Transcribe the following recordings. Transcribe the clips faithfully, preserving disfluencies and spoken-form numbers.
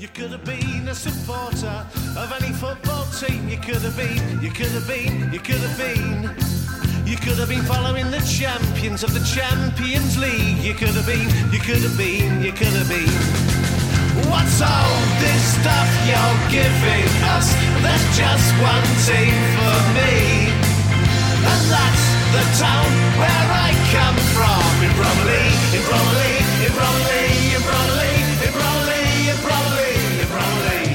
You could have been a supporter of any football team. You could have been, you could have been, you could have been. You could have been following the champions of the Champions League. You could have been, you could have been, you could have been. What's all this stuff you're giving us? There's just one team for me, and that's the town where I come from. In Bromley, in Bromley, in Bromley, in Bromley, in Bromley, in Bromley, in Bromley.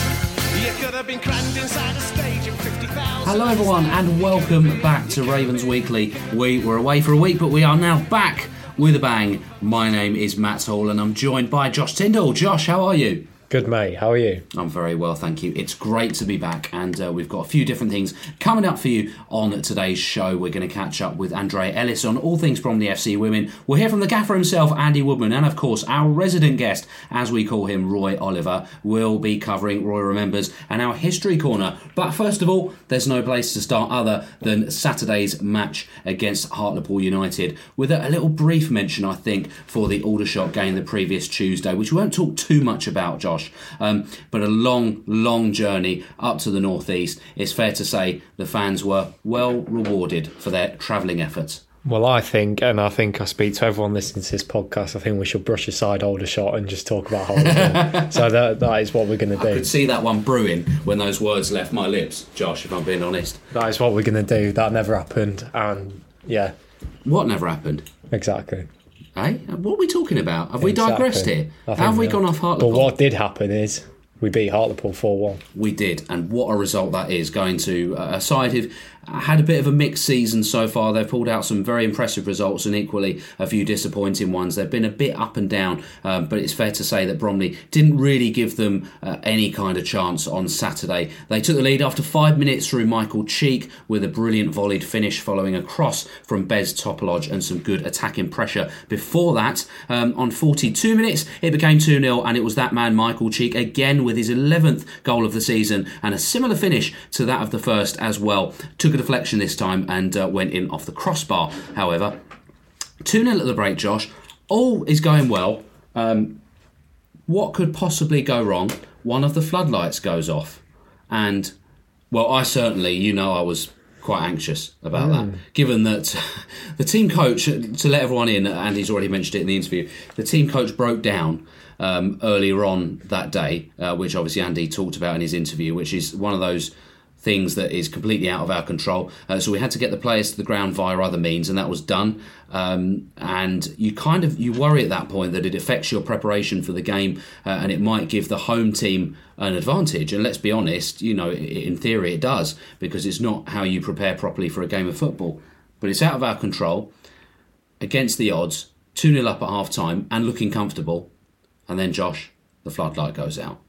You could have been crammed inside a stage in fifty thousand. Hello everyone and welcome back to Ravens Weekly. We were away for a week but we are now back with a bang. My name is Matt Hall and I'm joined by Josh Tyndall. Josh, how are you? Good, mate. How are you? I'm very well, thank you. It's great to be back, and uh, we've got a few different things coming up for you on today's show. We're going to catch up with Andrea Ellis on all things Bromley F C women. We'll hear from the gaffer himself, Andy Woodman, and of course our resident guest, as we call him, Roy Oliver, will be covering Roy Remembers and our History Corner. But first of all, there's no place to start other than Saturday's match against Hartlepool United, with a, a little brief mention, I think, for the Aldershot game the previous Tuesday, which we won't talk too much about, Josh. Um, but a long, long journey up to the northeast. It's fair to say the fans were well rewarded for their travelling efforts. Well, I think, and I think I speak to everyone listening to this podcast, I think we should brush aside Aldershot and just talk about Hartlepool. So that that is what we're going to do. I could see that one brewing when those words left my lips, Josh, if I'm being honest. That is what we're going to do. That never happened. And yeah. What never happened? Exactly. Hey, what are we talking about? Have we Exactly. digressed here? Have we gone off Hartlepool? Well, what did happen is we beat Hartlepool four one. We did, and what a result that is, going to a side who've had a bit of a mixed season so far. They've pulled out some very impressive results and equally a few disappointing ones. They've been a bit up and down, um, but it's fair to say that Bromley didn't really give them uh, any kind of chance on Saturday. They took the lead after five minutes through Michael Cheek with a brilliant volleyed finish following a cross from Bez Topolodge and some good attacking pressure. Before that, um, on forty-two minutes, it became two nil, and it was that man, Michael Cheek, again with his eleventh goal of the season and a similar finish to that of the first as well. Took a deflection this time and uh, went in off the crossbar, however. two nil at the break, Josh. All is going well. Um, what could possibly go wrong? One of the floodlights goes off. And, well, I certainly, you know, I was quite anxious about mm. that, given that the team coach, to let everyone in, Andy's already mentioned it in the interview, the team coach broke down um, earlier on that day, uh, which obviously Andy talked about in his interview, which is one of those things that is completely out of our control. Uh, so we had to get the players to the ground via other means, and that was done. Um, and you kind of you worry at that point that it affects your preparation for the game, uh, and it might give the home team an advantage. And let's be honest, you know, in theory it does, because it's not how you prepare properly for a game of football. But it's out of our control. Against the odds, two nil up at half time and looking comfortable. And then, Josh, the floodlight goes out.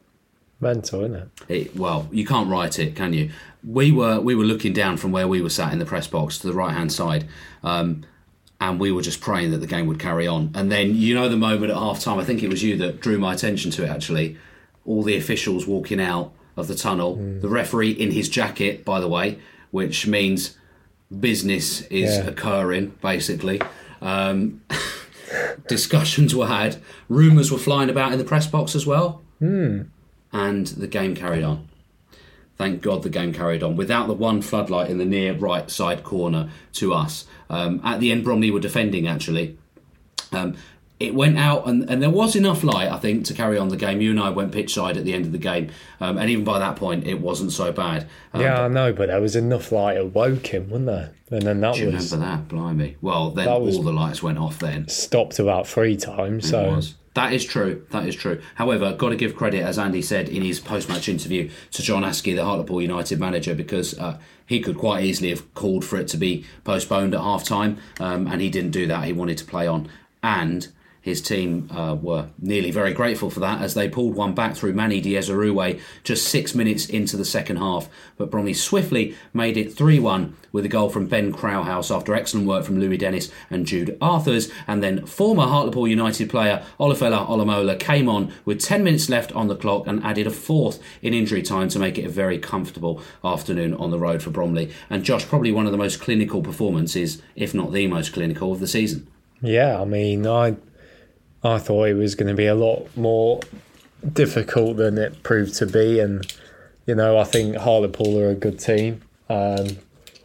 Mental, isn't it? it? Well, you can't write it, can you? We were we were looking down from where we were sat in the press box to the right-hand side, um, and we were just praying that the game would carry on. And then, you know, the moment at half-time, I think it was you that drew my attention to it, actually. All the officials walking out of the tunnel. Mm. The referee in his jacket, by the way, which means business is yeah. occurring, basically. Um, discussions were had. Rumours were flying about in the press box as well. Mm. And the game carried on. Thank God the game carried on without the one floodlight in the near right side corner to us. Um, at the end, Bromley were defending, actually. Um, it went out and, and there was enough light, I think, to carry on the game. You and I went pitch side at the end of the game. Um, and even by that point, it wasn't so bad. Um, yeah, I know, but there was enough light it woke him, wasn't there? And then that do you was... remember that? Blimey. Well, then all the lights went off then. Stopped about three times, it so... was. That is true. That is true. However, got to give credit, as Andy said in his post-match interview, to John Askey, the Hartlepool United manager, because uh, he could quite easily have called for it to be postponed at half-time, um, and he didn't do that. He wanted to play on. And his team uh, were nearly very grateful for that, as they pulled one back through Manny Diaz-Aruwe just six minutes into the second half. But Bromley swiftly made it three one with a goal from Ben Crowhouse after excellent work from Louis Dennis and Jude Arthurs. And then former Hartlepool United player Olufella Olomola came on with ten minutes left on the clock and added a fourth in injury time to make it a very comfortable afternoon on the road for Bromley. And Josh, probably one of the most clinical performances, if not the most clinical, of the season. Yeah, I mean, I... I thought it was going to be a lot more difficult than it proved to be. And, you know, I think Hartlepool are a good team. Um,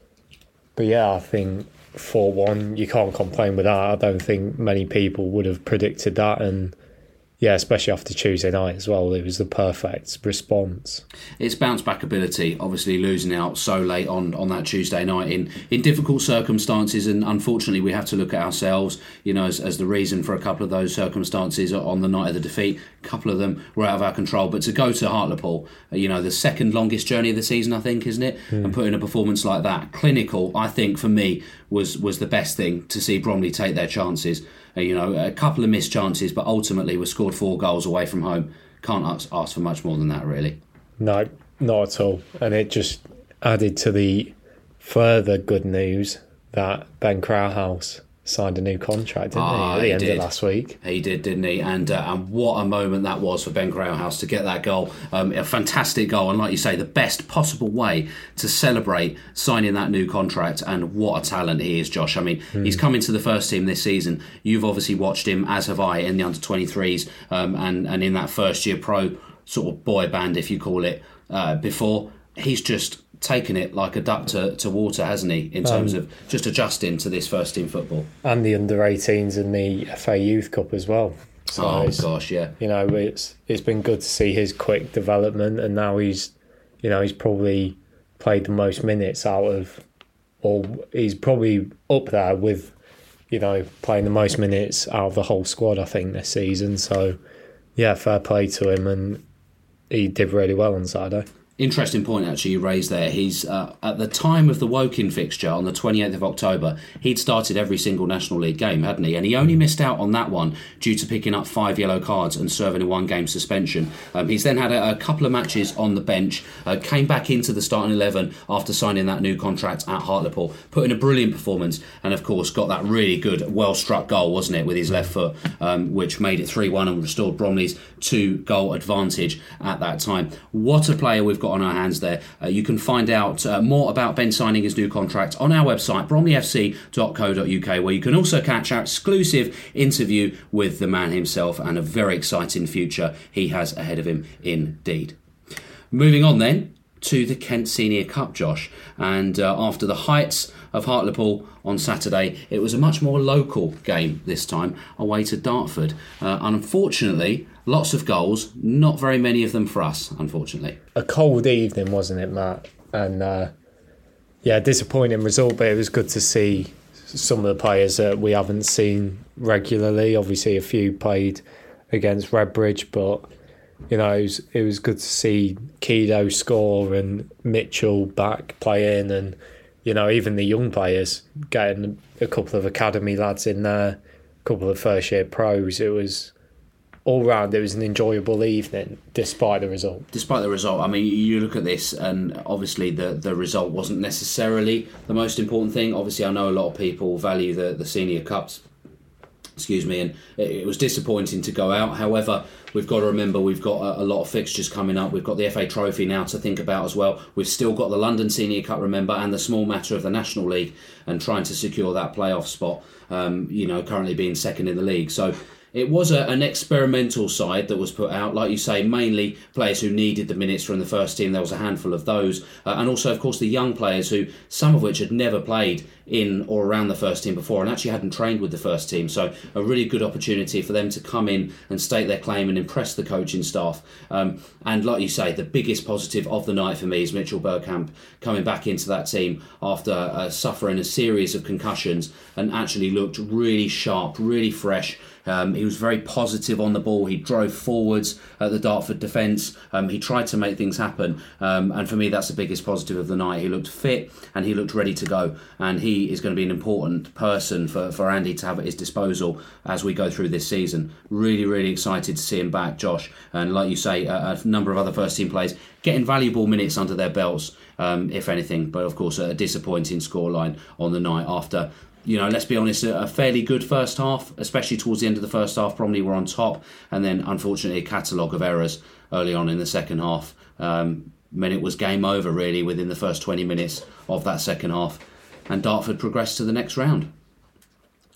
but yeah, I think four one, you can't complain with that. I don't think many people would have predicted that. And yeah, especially after Tuesday night as well, it was the perfect response. It's bounce back ability, obviously losing out so late on, on that Tuesday night in, in difficult circumstances, and unfortunately we have to look at ourselves, you know, as, as the reason for a couple of those circumstances on the night of the defeat. A couple of them were out of our control, but to go to Hartlepool, you know, the second longest journey of the season, I think, isn't it? Mm. And put in a performance like that, clinical, I think for me was was the best thing to see Bromley take their chances. Uh, you know, a couple of missed chances, but ultimately we scored four goals away from home. Can't ask, ask for much more than that, really. No, not at all. And it just added to the further good news that Ben Crowhouse signed a new contract, didn't ah, he, at the he end did. of last week? He did, didn't he? And uh, and what a moment that was for Ben Crowhouse to get that goal. Um, a fantastic goal, and like you say, the best possible way to celebrate signing that new contract. And what a talent he is, Josh. I mean, mm. he's come into the first team this season. You've obviously watched him, as have I, in the under twenty-threes um, and, and in that first year pro sort of boy band, if you call it, uh, before. He's just taken it like a duck to, to water, hasn't he, in terms um, of just adjusting to this first team football. And the under eighteens in the F A Youth Cup as well. So oh gosh, yeah. You know, it's it's been good to see his quick development, and now he's, you know, he's probably played the most minutes out of, or he's probably up there with, you know, playing the most minutes out of the whole squad, I think, this season. So yeah, fair play to him, and he did really well on Saturday. Interesting point actually you raised there. He's uh, at the time of the Woking fixture on the twenty-eighth of October, he'd started every single National League game, hadn't he? And he only missed out on that one due to picking up five yellow cards and serving a one-game suspension. Um, he's then had a, a couple of matches on the bench, uh, came back into the starting eleven after signing that new contract at Hartlepool, put in a brilliant performance, and of course got that really good, well-struck goal, wasn't it, with his left foot, um, which made it three one and restored Bromley's two-goal advantage at that time. What a player we've got on our hands there. Uh, you can find out uh, more about Ben signing his new contract on our website, bromley f c dot co dot u k, where you can also catch our exclusive interview with the man himself, and a very exciting future he has ahead of him indeed. Moving on then to the Kent Senior Cup, Josh, and uh, after the heights of Hartlepool on Saturday, it was a much more local game this time, away to Dartford. Uh, unfortunately, lots of goals, not very many of them for us, unfortunately. A cold evening, wasn't it, Matt? And uh, yeah, disappointing result, but it was good to see some of the players that we haven't seen regularly. Obviously, a few played against Redbridge, but you know, it was, it was good to see Kido score and Mitchell back playing, and you know, even the young players getting a couple of academy lads in there, a couple of first year pros. It was all round, it was an enjoyable evening despite the result. Despite the result, I mean, you look at this and obviously the, the result wasn't necessarily the most important thing. Obviously, I know a lot of people value the, the Senior Cups, excuse me, and it was disappointing to go out. However, we've got to remember we've got a, a lot of fixtures coming up. We've got the F A Trophy now to think about as well. We've still got the London Senior Cup, remember, and the small matter of the National League and trying to secure that playoff spot, um, you know, currently being second in the league. So it was a, an experimental side that was put out, like you say, mainly players who needed the minutes from the first team. There was a handful of those. Uh, and also, of course, the young players who, some of which had never played in or around the first team before and actually hadn't trained with the first team. So a really good opportunity for them to come in and state their claim and impress the coaching staff. Um, and like you say, the biggest positive of the night for me is Mitchell Bergkamp coming back into that team after uh, suffering a series of concussions and actually looked really sharp, really fresh. Um, he was very positive on the ball. He drove forwards at the Dartford defence. Um, he tried to make things happen. Um, and for me, that's the biggest positive of the night. He looked fit and he looked ready to go. And he is going to be an important person for, for Andy to have at his disposal as we go through this season. Really, really excited to see him back, Josh. And like you say, a, a number of other first-team players getting valuable minutes under their belts, um, if anything. But, of course, a disappointing scoreline on the night after, you know, let's be honest, a fairly good first half, especially towards the end of the first half. Bromley were on top, and then unfortunately a catalogue of errors early on in the second half. Um, meant it was game over really within the first twenty minutes of that second half, and Dartford progressed to the next round.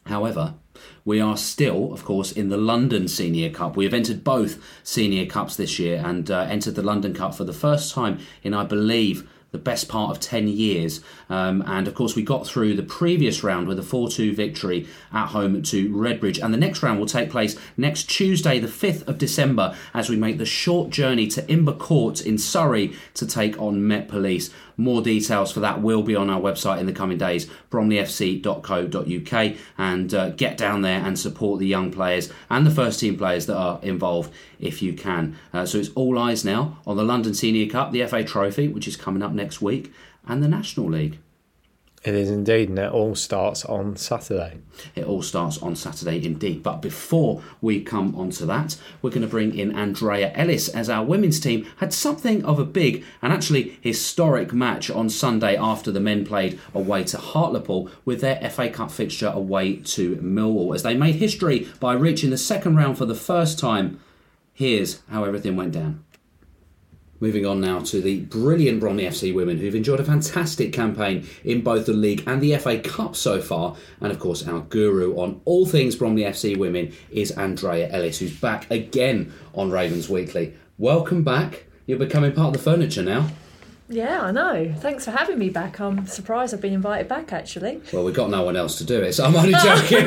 However, we are still, of course, in the London Senior Cup. We have entered both Senior Cups this year and uh, entered the London Cup for the first time in, I believe, the best part of ten years. Um, and of course, we got through the previous round with a four two victory at home to Redbridge. And the next round will take place next Tuesday, the fifth of December, as we make the short journey to Imber Court in Surrey to take on Met Police. More details for that will be on our website in the coming days, bromley f c dot co dot u k, and uh, get down there and support the young players and the first team players that are involved if you can. Uh, so it's all eyes now on the London Senior Cup, the F A Trophy, which is coming up next week, and the National League. It is indeed, and it all starts on Saturday. It all starts on Saturday indeed. But before we come on to that, we're going to bring in Andrea Ellis, as our women's team had something of a big and actually historic match on Sunday after the men played away to Hartlepool with their F A Cup fixture away to Millwall, as they made history by reaching the second round for the first time. Here's how everything went down. Moving on now to the brilliant Bromley F C women, who've enjoyed a fantastic campaign in both the league and the F A Cup so far. And of course, our guru on all things Bromley F C women is Andrea Ellis, who's back again on Ravens Weekly. Welcome back. You're becoming part of the furniture now. Yeah, I know. Thanks for having me back. I'm surprised I've been invited back, actually. Well, we've got no one else to do it, so I'm only joking.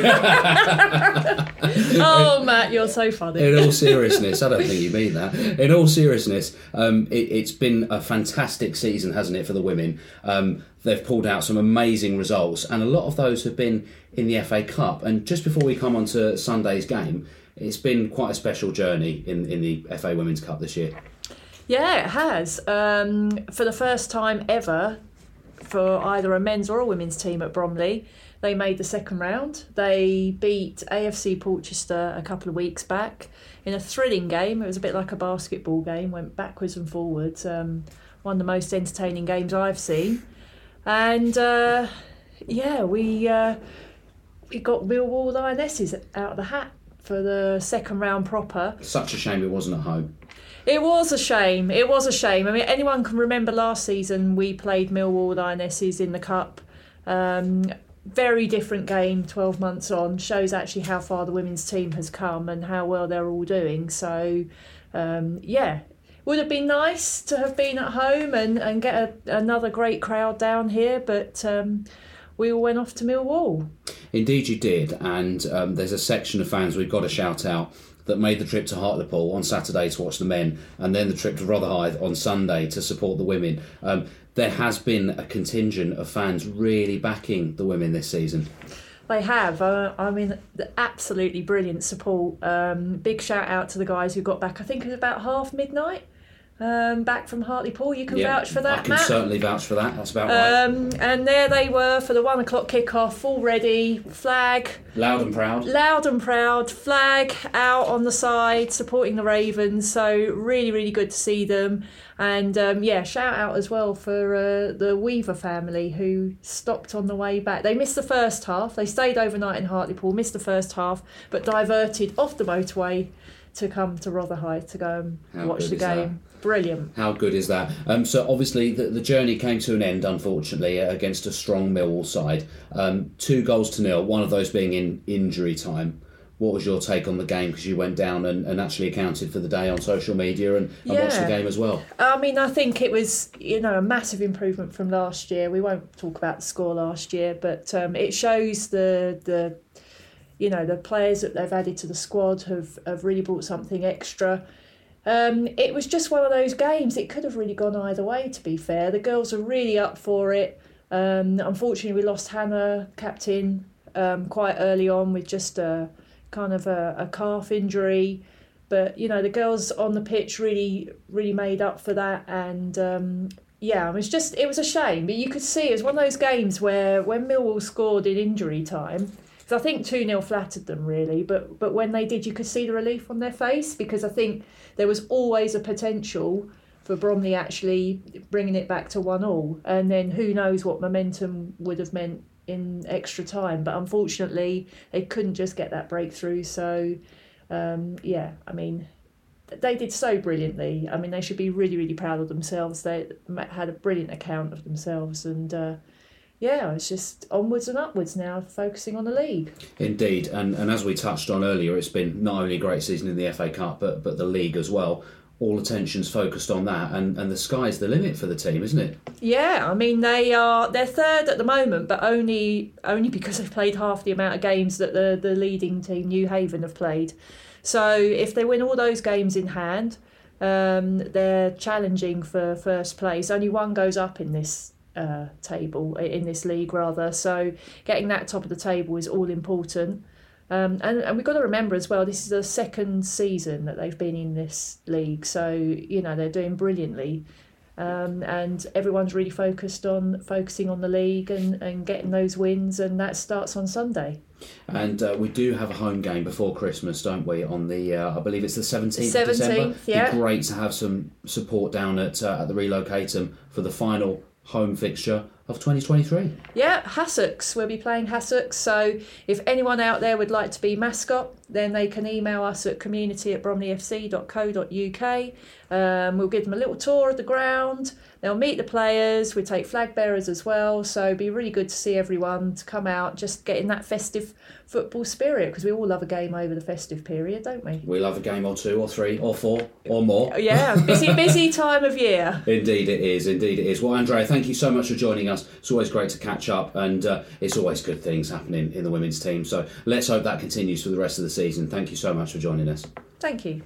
Oh, Matt, you're so funny. In all seriousness, I don't think you mean that. In all seriousness, um, it, it's been a fantastic season, hasn't it, for the women? Um, they've pulled out some amazing results, and a lot of those have been in the F A Cup. And just before we come on to Sunday's game, it's been quite a special journey in, in the F A Women's Cup this year. Yeah, it has. Um, for the first time ever, for either a men's or a women's team at Bromley, they made the second round. They beat A F C Portchester a couple of weeks back in a thrilling game. It was a bit like a basketball game, went backwards and forwards. Um, one of the most entertaining games I've seen. And uh, yeah, we uh, we got Millwall Lionesses out of the hat for the second round proper. Such a shame it wasn't at home. It was a shame. It was a shame. I mean, anyone can remember last season we played Millwall Lionesses in the Cup. Um, very different game twelve months on. Shows actually how far the women's team has come and how well they're all doing. So, um, yeah, would have been nice to have been at home and, and get a, another great crowd down here, but um, we all went off to Millwall. Indeed you did, and um, there's a section of fans we've got to shout out that made the trip to Hartlepool on Saturday to watch the men, and then the trip to Rotherhithe on Sunday to support the women. Um, there has been a contingent of fans really backing the women this season. They have. Uh, I mean, absolutely brilliant support. Um, big shout out to the guys who got back. I think it was about half midnight. Um, back from Hartlepool. You can yeah, vouch for that, I can Matt? certainly vouch for that. That's about right. Um, and there they were for the one o'clock kickoff, all ready, flag. Loud and proud. Loud and proud, flag out on the side, supporting the Ravens. So really, really good to see them. And um, yeah, shout out as well for uh, the Weaver family who stopped on the way back. They missed the first half. They stayed overnight in Hartlepool, missed the first half, but diverted off the motorway to come to Rotherhithe to go and How watch the game. That? Brilliant. How good is that? Um, so obviously the, the journey came to an end, unfortunately, against a strong Millwall side. Um, two goals to nil, one of those being in injury time. What was your take on the game? Because you went down and, and actually accounted for the day on social media and, and yeah. watched the game as well. I mean, I think it was, you know, a massive improvement from last year. We won't talk about the score last year, but um, it shows the the you know the players that they've added to the squad have, have really brought something extra. Um, it was just one of those games. It could have really gone either way, to be fair. The girls are really up for it. Um, unfortunately, we lost Hannah, captain, um, quite early on with just a kind of a, a calf injury. But, you know, the girls on the pitch really, really made up for that. And, um, yeah, it was just, it was a shame. But you could see it was one of those games where when Millwall scored in injury time, because I think two nil flattered them, really. But but when they did, you could see the relief on their face, because I think there was always a potential for Bromley actually bringing it back to one all. And then who knows what momentum would have meant in extra time. But unfortunately, they couldn't just get that breakthrough. So, um, yeah, I mean, they did so brilliantly. I mean, they should be really, really proud of themselves. They had a brilliant account of themselves. And, uh, yeah, it's just onwards and upwards now, focusing on the league. Indeed, and and as we touched on earlier, it's been not only a great season in the F A Cup, but but the league as well. All attention's focused on that, and, and the sky's the limit for the team, isn't it? Yeah, I mean they are they're third at the moment, but only only because they've played half the amount of games that the the leading team, New Haven, have played. So if they win all those games in hand, um, they're challenging for first place. Only one goes up in this uh, table, in this league rather. So getting that top of the table is all important. Um, and, and we've got to remember as well, this is the second season that they've been in this league. So, you know, they're doing brilliantly. Um, and everyone's really focused on focusing on the league and, and getting those wins. And that starts on Sunday. And uh, we do have a home game before Christmas, don't we? On the, uh, I believe it's the seventeenth of December. seventeenth, yeah. It'd be great to have some support down at uh, at the Relocatum for the final home fixture of twenty twenty-three. Yeah, Hassocks. We'll be playing Hassocks. So if anyone out there would like to be mascot, then they can email us at community at bromley f c dot co dot u k. Um, we'll give them a little tour of the ground. They'll meet the players. We take flag bearers as well. So it'd be really good to see everyone to come out, just get in that festive football spirit, because we all love a game over the festive period, don't we? We love a game or two or three or four or more. Yeah, busy, busy time of year. Indeed it is, indeed it is. Well, Andrea, thank you so much for joining us. It's always great to catch up, and uh, it's always good things happening in the women's team. So let's hope that continues for the rest of the season. Thank you so much for joining us. Thank you.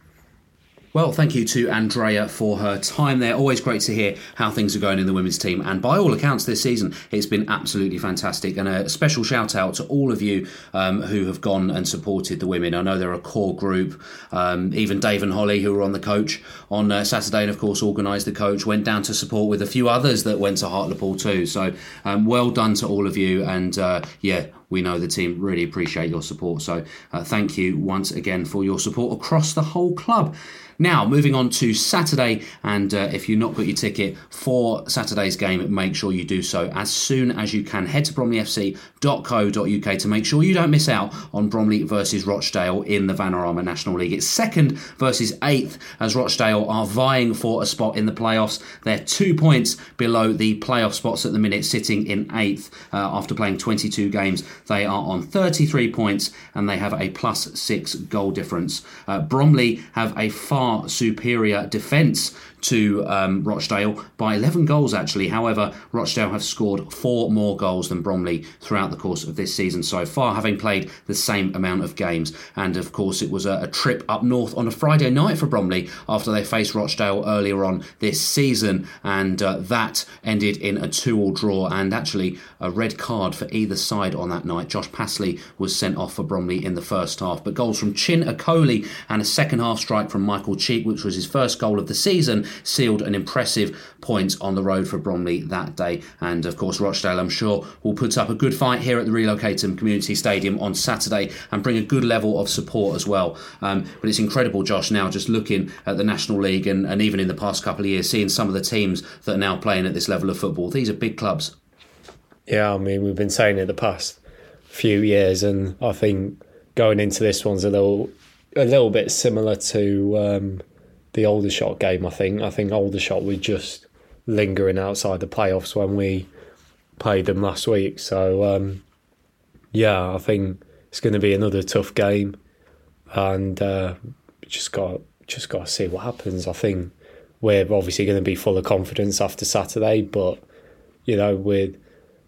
Well, thank you to Andrea for her time there. Always great to hear how things are going in the women's team. And by all accounts this season, it's been absolutely fantastic. And a special shout out to all of you um, who have gone and supported the women. I know they're a core group. Um, even Dave and Holly, who were on the coach on uh, Saturday and, of course, organised the coach, went down to support with a few others that went to Hartlepool too. So um, well done to all of you. And, uh, yeah, we know the team really appreciate your support. So uh, thank you once again for your support across the whole club. Now, moving on to Saturday, and uh, if you've not got your ticket for Saturday's game, make sure you do so as soon as you can. Head to bromley f c dot co dot u k to make sure you don't miss out on Bromley versus Rochdale in the Vanarama National League. It's second versus eighth, as Rochdale are vying for a spot in the playoffs. They're two points below the playoff spots at the minute, sitting in eighth uh, after playing twenty-two games. They are on thirty-three points, and they have a plus six goal difference. Uh, Bromley have a far superior defence to um, Rochdale by eleven goals actually. However, Rochdale have scored four more goals than Bromley throughout the course of this season so far, having played the same amount of games. And of course it was a, a trip up north on a Friday night for Bromley after they faced Rochdale earlier on this season, and uh, that ended in a two-all draw and actually a red card for either side on that night. Josh Pasley was sent off for Bromley in the first half, but goals from Chin Akoli and a second half strike from Michael Cheek, which was his first goal of the season, sealed an impressive point on the road for Bromley that day. And of course Rochdale, I'm sure, will put up a good fight here at the Relocatum Community Stadium on Saturday and bring a good level of support as well. Um, but it's incredible, Josh, now just looking at the National League and, and even in the past couple of years, seeing some of the teams that are now playing at this level of football. These are big clubs. Yeah, I mean, we've been saying it the past few years, and I think going into this one's a little a little bit similar to um, the Aldershot game, I think. I think Aldershot were just lingering outside the playoffs when we played them last week. So, um, yeah, I think it's going to be another tough game, and uh, just got just got to see what happens. I think we're obviously going to be full of confidence after Saturday, but, you know, we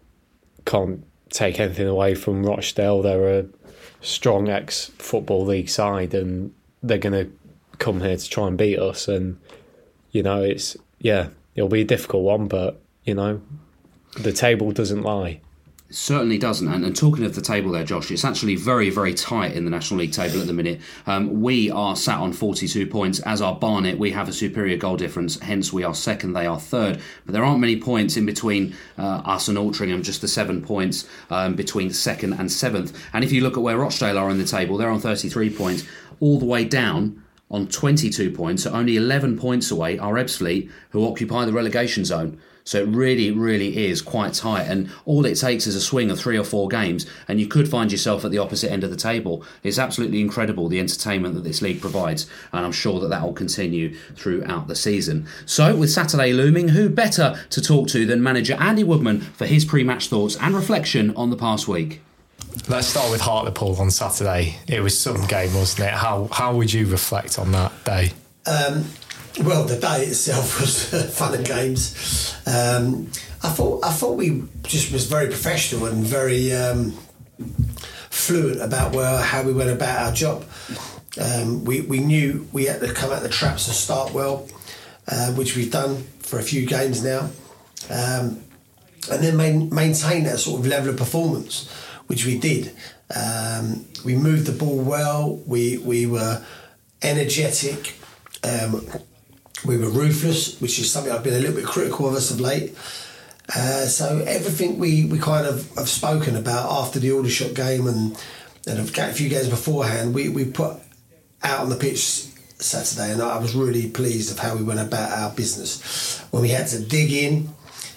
can't take anything away from Rochdale. They're a strong ex-Football League side, and they're going to come here to try and beat us. And, you know, it's, yeah, it'll be a difficult one, but, you know, the table doesn't lie. It certainly doesn't. And, and talking of the table there, Josh, it's actually very, very tight in the National League table at the minute. Um, we are sat on forty-two points, as are Barnet. We have a superior goal difference, hence we are second, they are third. But there aren't many points in between uh, us and Altrincham, just the seven points um, between second and seventh. And if you look at where Rochdale are in the table, they're on thirty-three points. All the way down on twenty-two points, so only eleven points away, are Ebbsfleet, who occupy the relegation zone. So it really, really is quite tight. And all it takes is a swing of three or four games and you could find yourself at the opposite end of the table. It's absolutely incredible, the entertainment that this league provides. And I'm sure that that will continue throughout the season. So with Saturday looming, who better to talk to than manager Andy Woodman for his pre-match thoughts and reflection on the past week? Let's start with Hartlepool on Saturday. It was some game, wasn't it? How, how would you reflect on that day? Um... Well, the day itself was fun and games. Um, I thought I thought we just was very professional and very um, fluent about where, how we went about our job. Um, we we knew we had to come out the traps and start well, uh, which we've done for a few games now, um, and then main, maintain that sort of level of performance, which we did. Um, we moved the ball well. We we were energetic. Um, We were ruthless, which is something I've been a little bit critical of us of late. Uh, so everything we, we kind of have spoken about after the Aldershot game and, and a few games beforehand, we, we put out on the pitch Saturday, and I was really pleased of how we went about our business. When we had to dig in,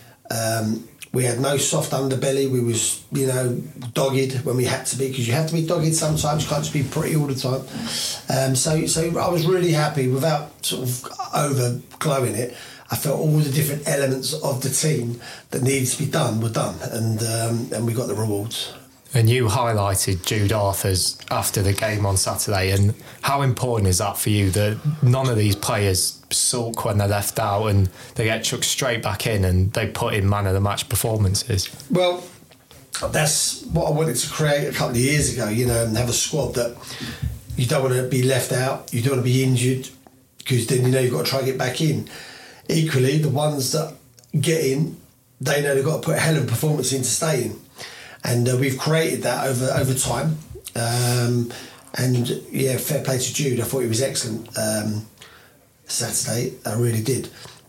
um, we had no soft underbelly. We was, you know, dogged when we had to be, because you have to be dogged sometimes. You can't just be pretty all the time. Um, so, so I was really happy without sort of overglowing it. I felt all the different elements of the team that needed to be done were done, and um, and we got the rewards. And you highlighted Jude Arthurs after the game on Saturday, and how important is that for you that none of these players sulk when they're left out and they get chucked straight back in and they put in man of the match performances? Well, that's what I wanted to create a couple of years ago, you know, and have a squad that you don't want to be left out, you don't want to be injured, because then you know you've got to try and get back in. Equally, the ones that get in, they know they've got to put a hell of a performance in to stay in. And uh, we've created that over over time. Um, and yeah, fair play to Jude. I thought he was excellent um, Saturday. I really did.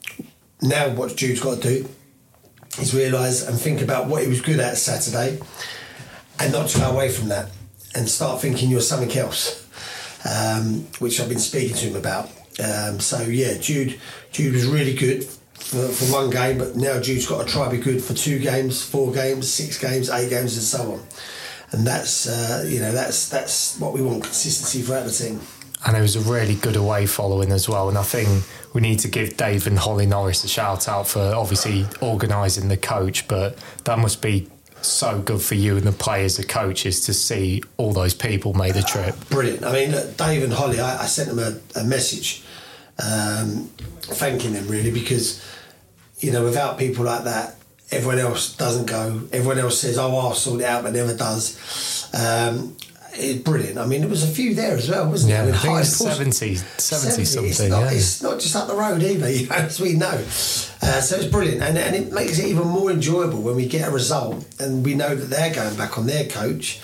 Now what Jude's got to do is realise and think about what he was good at Saturday, and not to go away from that and start thinking you're something else, um, which I've been speaking to him about. Um, so yeah, Jude Jude was really good For, for one game, but now Jude's got to try to be good for two games, four games, six games, eight games, and so on. And that's uh, you know that's that's what we want, consistency throughout the team. And it was a really good away following as well. And I think we need to give Dave and Holly Norris a shout out for obviously organising the coach, but that must be so good for you and the players, the coaches, to see all those people make the trip. Uh, brilliant. I mean, look, Dave and Holly, I, I sent them a, a message um, thanking them really, because you know, without people like that, everyone else doesn't go. Everyone else says, oh, I'll sort it out, but never does. Um, it's brilliant. I mean, there was a few there as well, wasn't yeah, there? I, mean, I think high, it's seventy, seventy, seventy something. It's not, yeah. it's not just up the road either, you know, as we know. Uh, so it's brilliant. And, and it makes it even more enjoyable when we get a result and we know that they're going back on their coach.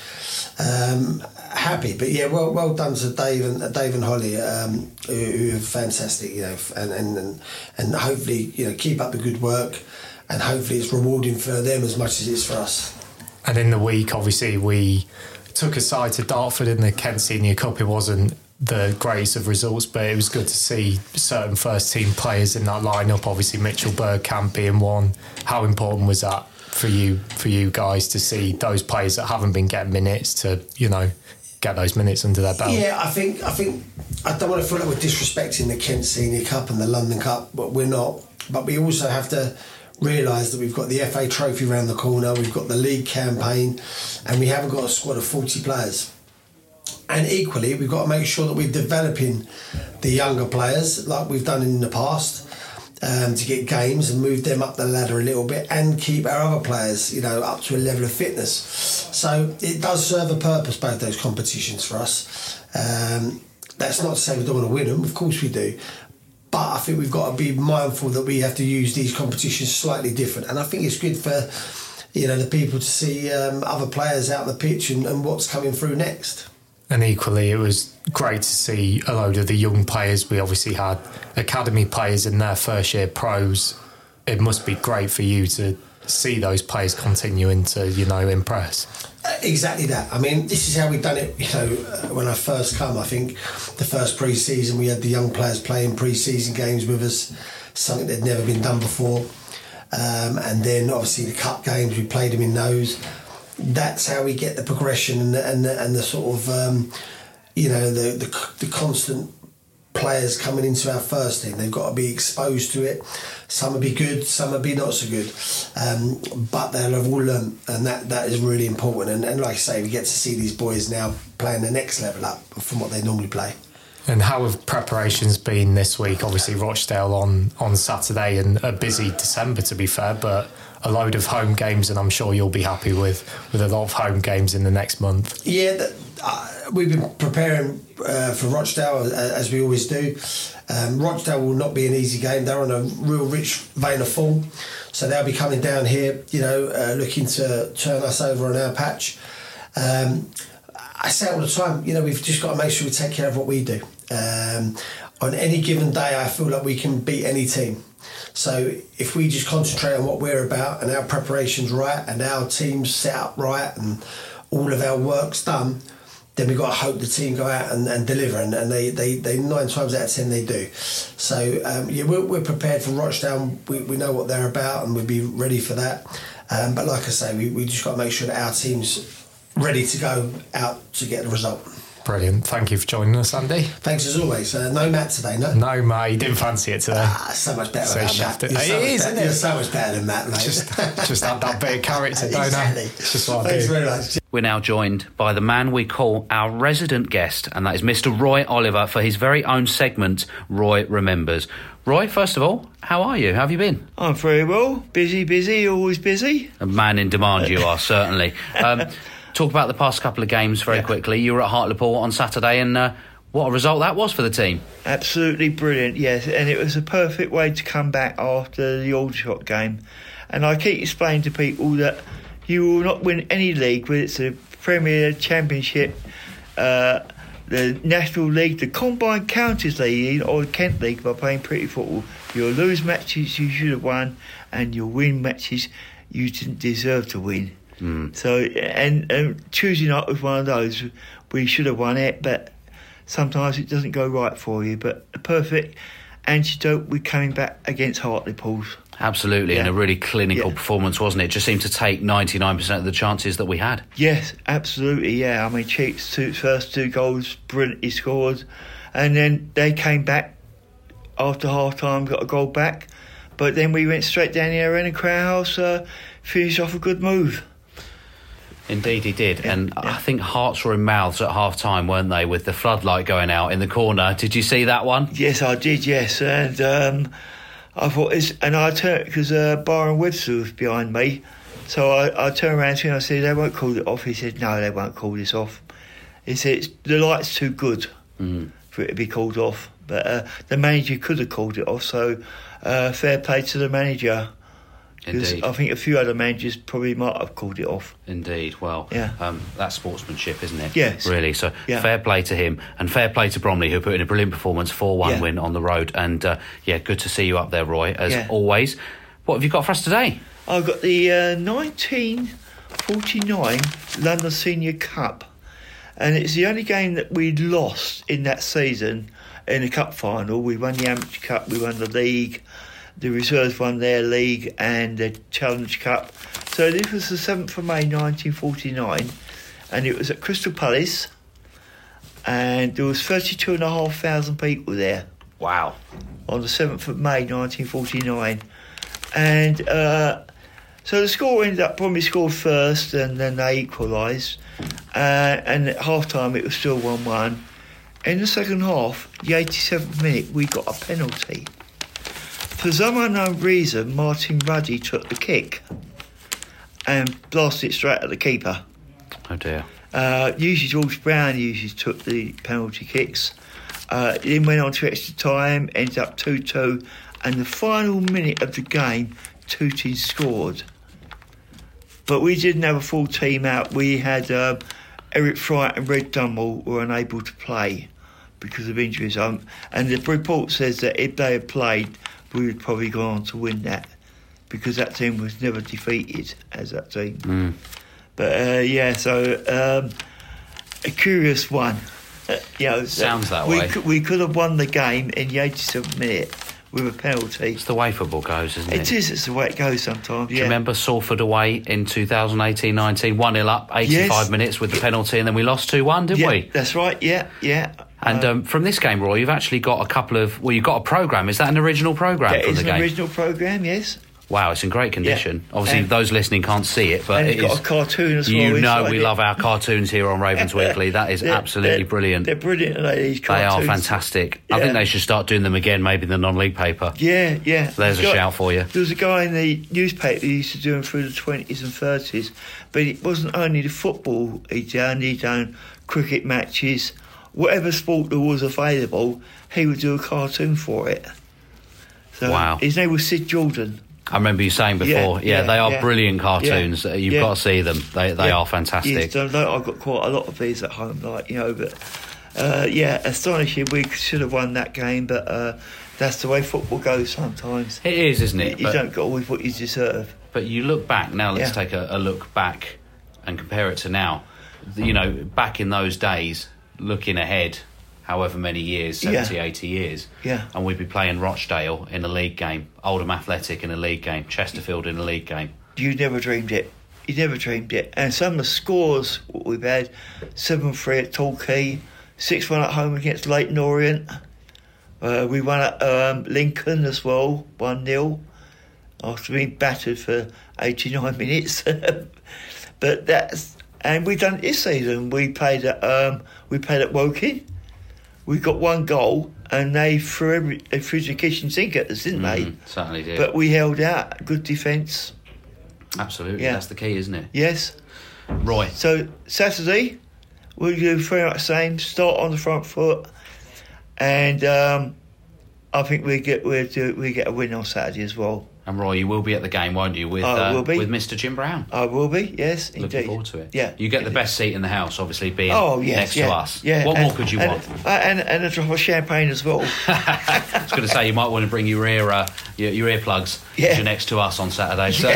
Um, happy, but yeah, well, well done to Dave and uh, Dave and Holly, um, who, who are fantastic, you know, and, and and and hopefully, you know, keep up the good work, and hopefully it's rewarding for them as much as it's for us. And in the week, obviously, we took a side to Dartford in the Kent Senior Cup. It wasn't the greatest of results, but it was good to see certain first team players in that lineup. Obviously, Mitchell Bergkamp being one. How important was that for you for you guys to see those players that haven't been getting minutes to, you know, get those minutes under their belt? Yeah, I think I think I don't want to feel like we're disrespecting the Kent Senior Cup and the London Cup, but we're not. But we also have to realise that we've got the F A Trophy around the corner, we've got the league campaign, and we haven't got a squad of forty players. And equally, we've got to make sure that we're developing the younger players like we've done in the past, um, to get games and move them up the ladder a little bit, and keep our other players, you know, up to a level of fitness. So it does serve a purpose, both those competitions for us. Um, that's not to say we don't want to win them, of course we do. But I think we've got to be mindful that we have to use these competitions slightly different. And I think it's good for, you know, the people to see um, other players out on the pitch and, and what's coming through next. And equally, it was great to see a load of the young players. We obviously had academy players in their first year pros. It must be great for you to see those players continuing to, you know, impress. Uh, exactly that. I mean, this is how we've done it, you know, uh, when I first come. I think the first pre-season we had the young players playing pre-season games with us, something that had never been done before. um, and then obviously the cup games, we played them in those. That's how we get the progression and the, and the, and the sort of um, you know the, the the constant players coming into our first team. They've got to be exposed to it. Some will be good, some will be not so good, um, but they'll have all learned, and that, that is really important. And, and like I say, we get to see these boys now playing the next level up from what they normally play. And how have preparations been this week? Obviously Rochdale on, on Saturday, and a busy December to be fair, but a load of home games, and I'm sure you'll be happy with, with a lot of home games in the next month. Yeah, the, uh, we've been preparing uh, for Rochdale as, as we always do. Um, Rochdale will not be an easy game. They're on a real rich vein of form, so they'll be coming down here, you know, uh, looking to turn us over on our patch. Um, I say all the time, you know, we've just got to make sure we take care of what we do. Um, on any given day, I feel like we can beat any team. So if we just concentrate on what we're about and our preparation's right and our team's set up right and all of our work's done, then we've got to hope the team go out and, and deliver, and, and they, they, they nine times out of ten they do. So um, yeah, we're, we're prepared for Rochdale. We, we know what they're about and we'll be ready for that. Um, but like I say, we, we just got to make sure that our team's ready to go out to get the result. Brilliant. Thank you for joining us, Andy. Thanks as always. Uh, no Matt today, no? No, mate, you didn't fancy it today. Ah, so much better So than shafted. Matt. You're so It much is, better- isn't it? You're so much better than Matt, mate. Just, just have that bit of character, don't exactly. I? It's just what I Thanks do. very much. We're now joined by the man we call our resident guest, and that is Mister Roy Oliver, for his very own segment, Roy Remembers. Roy, first of all, how are you? How have you been? I'm very well. Busy, busy, always busy. A man in demand you are, certainly. Um, talk about the past couple of games very Yeah. quickly. You were at Hartlepool on Saturday, and uh, what a result that was for the team. Absolutely brilliant, yes. And it was a perfect way to come back after the Aldershot game. And I keep explaining to people that you will not win any league, whether it's the Premier Championship, uh, the National League, the Combined Counties League, or the Kent League, by playing pretty football. You'll lose matches you should have won, and you'll win matches you didn't deserve to win. Mm. So, and, and Tuesday night was one of those. We should have won it, but sometimes it doesn't go right for you. But a perfect antidote, we're coming back against Hartlepool. Absolutely, Yeah. and a really clinical Yeah. performance, wasn't it? Just seemed to take ninety-nine percent of the chances that we had. Yes, absolutely, yeah. I mean, Cheeks' two, first two goals, brilliantly scored. And then they came back after half-time, got a goal back. But then we went straight down the Arena Crown House, uh, finished off a good move. Indeed he did, Yeah, and yeah. I think hearts were in mouths at half-time, weren't they, with the floodlight going out in the corner. Did you see that one? Yes, I did, yes. And um, I thought, it's, and I turned, because uh, Byron Webster was behind me. So I, I turned around to him and I said, they won't call it off. He said, no, they won't call this off. He said, it's, the light's too good Mm. for it to be called off. But uh, the manager could have called it off, so uh, fair play to the manager. 'Cause Indeed. I think a few other managers probably might have called it off. Indeed, well, Yeah. um, that's sportsmanship, isn't it? Yes. Really, so Yeah. fair play to him, and fair play to Bromley, who put in a brilliant performance, four one Yeah. win on the road, and uh, yeah, good to see you up there, Roy, as Yeah. always. What have you got for us today? I've got the uh, nineteen forty-nine London Senior Cup, and it's the only game that we lost in that season in the cup final. We won the Amateur Cup, we won the league, the reserves won their league and the Challenge Cup. So this was the seventh of May nineteen forty-nine, and it was at Crystal Palace, and there was thirty-two and a half thousand people there Wow. on the seventh of May nineteen forty-nine. And uh, so the score ended up, Bromley scored first and then they equalised. Uh, and at half-time it was still one one. In the second half, the eighty-seventh minute, we got a penalty. For some unknown reason, Martin Ruddy took the kick and blasted it straight at the keeper. Oh dear. Uh, usually George Brown usually took the penalty kicks. Uh, then went on to extra time, ended up two two, and the final minute of the game, Tooting scored. But we didn't have a full team out. We had um, Eric Fry and Red Dummel were unable to play because of injuries. Um, and the report says that if they had played, we would probably go on to win that, because that team was never defeated as that team. Mm. But uh, yeah, so um, a curious one. you know, Sounds that we way. Could, we could have won the game in the eighty-seventh minute with a penalty. It's the way football goes, isn't it? It is. It's the way it goes sometimes. Do yeah. you remember Salford away in two thousand eighteen nineteen, one nil up, eighty-five Yes. minutes with the penalty, and then we lost two one, didn't yeah, we? That's right. Yeah, yeah. And um, from this game, Roy, you've actually got a couple of... Well, you've got a programme. Is that an original programme That from is the an game? original programme, yes. Wow, it's in great condition. Yeah. Obviously, And- those listening can't see it, but and it it's got is... a cartoon as well. You know inside we it. love our cartoons here on Ravens Weekly. That is They're- absolutely they're- brilliant. They're brilliant, aren't they, these They are cartoons? fantastic. I Yeah. think they should start doing them again, maybe in the non-league paper. Yeah, yeah. There's a Got- shout for you. There was a guy in the newspaper who used to do them through the twenties and thirties, but it wasn't only the football he'd done, he'd done cricket matches, whatever sport there was available, he would do a cartoon for it. So Wow. His name was Sid Jordan. I remember you saying before, yeah, Yeah, yeah, they are yeah. brilliant cartoons. Yeah, You've yeah. got to see them. They they Yeah. are fantastic. Yes, so no, I've got quite a lot of these at home, like, you know, but uh, yeah, astonishing. We should have won that game, but uh, that's the way football goes sometimes. It is, isn't it? You But- don't get always what you deserve. But you look back now. Let's Yeah. take a, a look back and compare it to now. You know, back in those days, looking ahead, however many years, seventy, Yeah. eighty years, Yeah. and we'd be playing Rochdale in a league game, Oldham Athletic in a league game, Chesterfield in a league game. You never dreamed it. You never dreamed it. And some of the scores what we've had: seven three at Torquay, six one at home against Leyton Orient. Uh, we won at um, Lincoln as well, one nil, after being battered for eighty-nine minutes. But that's and we've done it this season. We played at um, we played at Woking. We got one goal, and they threw every they threw the kitchen sink at us, didn't Mm, certainly they? did. But we held out. Good defence. Absolutely, Yeah. that's the key, isn't it? Yes. Roy, So Saturday, we'll do very much the same. Start on the front foot, and um, I think we get we do we get a win on Saturday as well. and Roy, you will be at the game, won't you? With I uh, will be. with Mister Jim Brown. I will be. Yes, Looking indeed. forward to it. Yeah, You get the best seat in the house, obviously, being Oh yes, next yeah, to us. Yeah. What and, more could you and, want? Uh, and and a drop of champagne as well. I was going to say you might want to bring your ear uh, your, your earplugs Yeah. if you're next to us on Saturday. So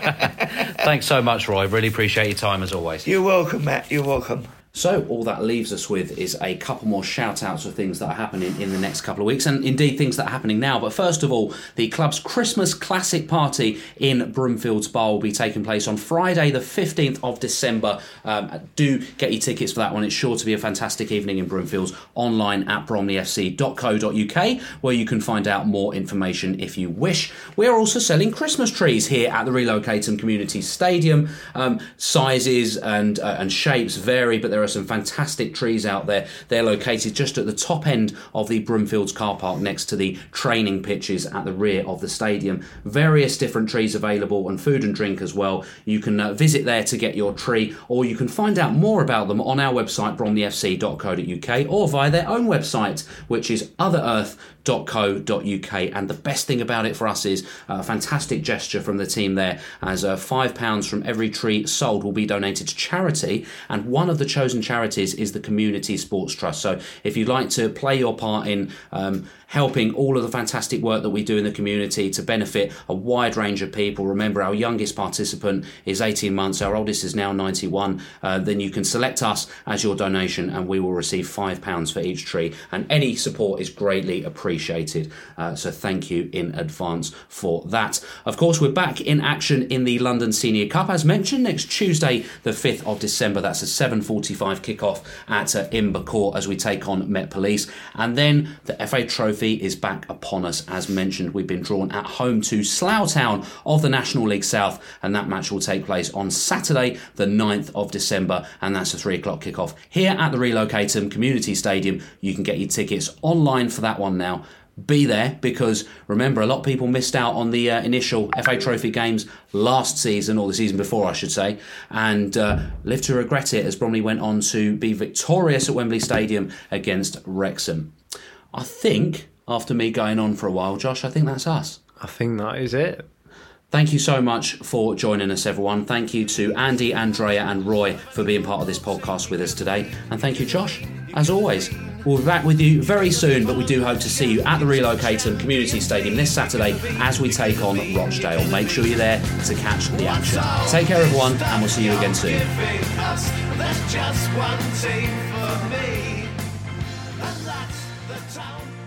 thanks so much, Roy. Really appreciate your time as always. You're welcome, Matt. You're welcome. So all that leaves us with is a couple more shout-outs of things that are happening in the next couple of weeks, and indeed things that are happening now. But first of all, the club's Christmas Classic Party in Broomfields Bar will be taking place on Friday the fifteenth of December. Um, do get your tickets for that one. It's sure to be a fantastic evening in Broomfields. Online at bromley f c dot co dot u k, where you can find out more information if you wish. We're also selling Christmas trees here at the Relocatum Community Stadium. Um, sizes and uh, and shapes vary, but there are some fantastic trees out there. They're located just at the top end of the Broomfields car park next to the training pitches at the rear of the stadium. Various different trees available and food and drink as well. You can uh, visit there to get your tree, or you can find out more about them on our website bromley f c dot co dot u k, or via their own website, which is other earth dot co dot u k. And the best thing about it for us is a fantastic gesture from the team there, as uh, five pounds from every tree sold will be donated to charity, and one of the chosen charities is the Community Sports Trust. So if you'd like to play your part in um, helping all of the fantastic work that we do in the community to benefit a wide range of people, remember our youngest participant is eighteen months, our oldest is now ninety-one, uh, then you can select us as your donation and we will receive five pounds for each tree, and any support is greatly appreciated. Uh, so thank you in advance for that. Of course, we're back in action in the London Senior Cup, as mentioned, next Tuesday the fifth of December. That's a seven forty-five kickoff at uh, Imber Court as we take on Met Police, and then the F A Trophy is back upon us. As mentioned, we've been drawn at home to Slough Town of the National League South, and that match will take place on Saturday the ninth of December, and that's a three o'clock kickoff here at the Relocatum Community Stadium. You can get your tickets online for that one now. Be there, because remember, a lot of people missed out on the uh, initial F A Trophy games last season, or the season before I should say, and uh, live to regret it as Bromley went on to be victorious at Wembley Stadium against Wrexham. I think, after me going on for a while, Josh, I think that's us. I think that is it. Thank you so much for joining us, everyone. Thank you to Andy, Andrea and Roy for being part of this podcast with us today. And thank you, Josh, as always. We'll be back with you very soon, but we do hope to see you at the Relocatum Community Stadium this Saturday as we take on Rochdale. Make sure you're there to catch the action. Take care, everyone, and we'll see you again soon. There's just one team for me, and that's the town.